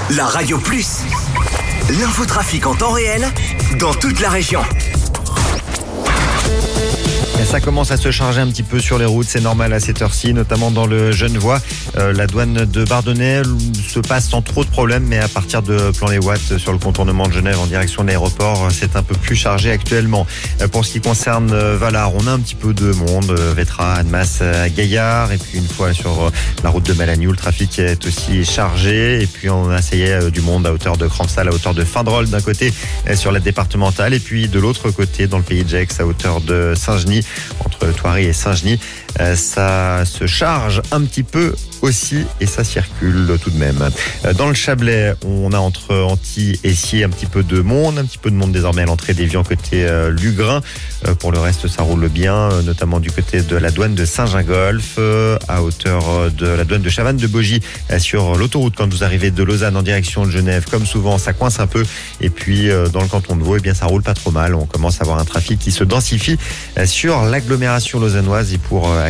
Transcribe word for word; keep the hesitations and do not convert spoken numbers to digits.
La Radio Plus. L'infotrafic en temps réel dans toute la région. Et ça commence à se charger un petit peu sur les routes, c'est normal à cette heure-ci, notamment dans le Genevois. Euh, la douane de Bardonnay se passe sans trop de problèmes, mais à partir de Plan-les-Ouates sur le contournement de Genève en direction de l'aéroport, c'est un peu plus chargé actuellement. Euh, pour ce qui concerne euh, Valar, on a un petit peu de monde, euh, Vétra, Annemasse, euh, Gaillard, et puis une fois sur euh, la route de Malagnou, le trafic est aussi chargé, et puis on a essayé euh, du monde à hauteur de Crampsal, à hauteur de Findrol d'un côté euh, sur la départementale, et puis de l'autre côté dans le pays de Gex à hauteur de Saint-Genis, entre Thoiry et Saint-Genis. Euh, ça se charge un petit peu aussi et ça circule tout de même. Euh, dans le Chablais, on a entre Antilles et Sciez un petit peu de monde, un petit peu de monde désormais à l'entrée d'Évian côté euh, Lugrin. Euh, pour le reste, ça roule bien, euh, notamment du côté de la douane de Saint-Gingolph, euh, à hauteur euh, de la douane de Chavannes-de-Bogie, euh, sur l'autoroute quand vous arrivez de Lausanne en direction de Genève. Comme souvent, ça coince un peu. Et puis, euh, dans le canton de Vaud, eh bien, ça roule pas trop mal. On commence à avoir un trafic qui se densifie euh, sur l'agglomération lausannoise et pour euh,